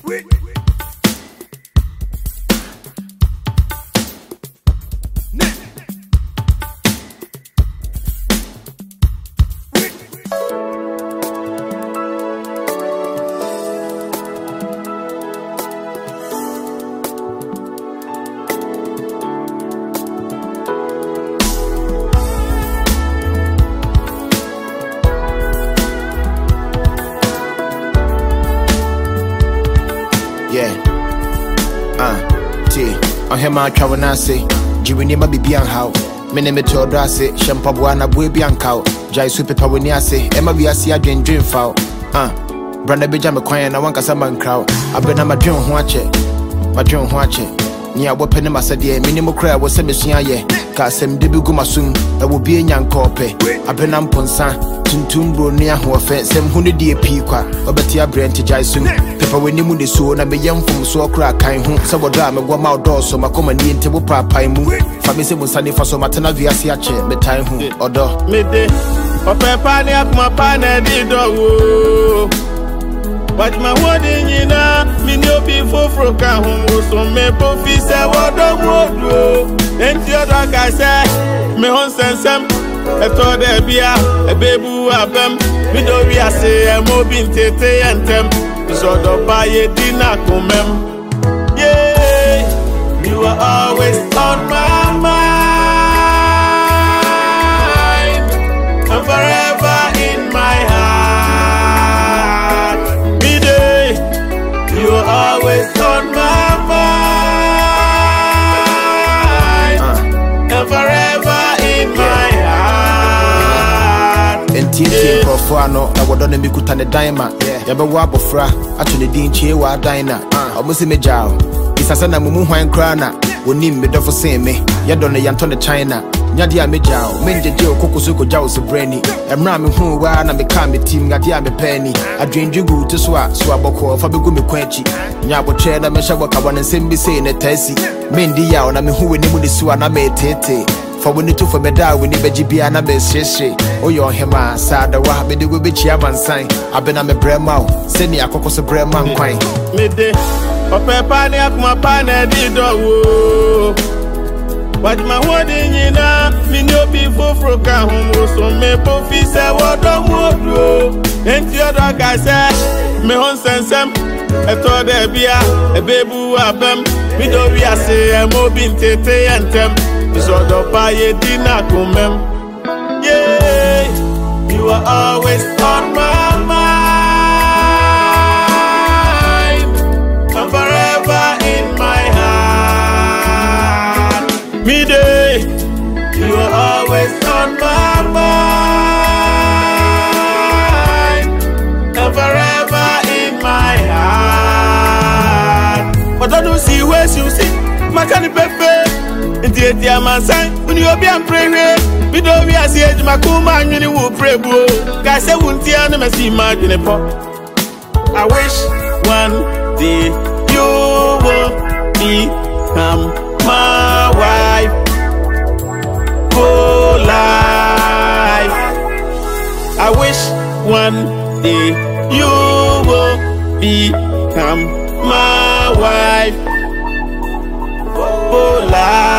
On him, I travel and say, Jiwini ma be on how. Many methodra say, Shampabuana, Bubi and cow. Jai super pawenia say, Emma be a sea dream foul. Branda Bijama Quine, I want a saman crowd. I've been on my dream watch it. My dream watch it. Near what penny massa dear, minimal crowd was a missing ye. Cassem Debuguma that will be a young corpe. I've been on Ponsan. Tuntumbo near who offense them who need a pequa, or better brand to Jason. Pepper when you moon is so, and I be young from so crack, kind home, some drama, go out doors, so my common in table papa move. Family was sunny for so matana via siache, the time home, or door. Midday, or pepper near my partner did do. But my wedding, you know, me no before for home, so me poffice, I would do. Then the other guy said, me on sense. I told her, a baby, me do we say, I'm moving tete and temp. So do buy a dinner come. Yeah, you are always on my mind, and forever in my heart. Me day, you are always on my mind, and forever in my heart. Enti Profano, I would only be good on the diamond. Yaba Wabofra, actually didn't cheer wa diner. Almost a major. It's a son of Mumu Wine Crana. We need me for saying me. Yadon Yanton the China. Yadia Major, Menja Joe Cocosuco Jaws of Brainy. And Ramming who were and become a team Gadia Penny. I dreamed you go to Swaboko, Fabigumi Quenchi. Yabo chair, the Meshabaka one and send me saying a Tessie. Mendy out, I mean who we need the Swana made tete. For when you took for me down, we need Bejibiana Beshe. Oh, your Hema, Sada, Wabi, the Wibby Chairman sign. I've been on a brema, send me a cocos a brema quine. Midday, or Pepani up my panel, did but my wedding, you know, me no people for home, so me poffice, I would do. And the other guy said, me on sense, I told her, a baby, me do we say, I'm moving tete and temp. So do buy a dinner come. Yeah, you are always on my mind, and forever in my heart. Me day, you are always on my mind, and forever in my heart. But I don't see where you see, my candy pepe. Dear man, when you be and pray, we don't be as age, my command, you will pray, boo. Guys, I won't see my see my pop. I wish one day you will become my wife. Go life. I wish one day you will become my wife. Go life.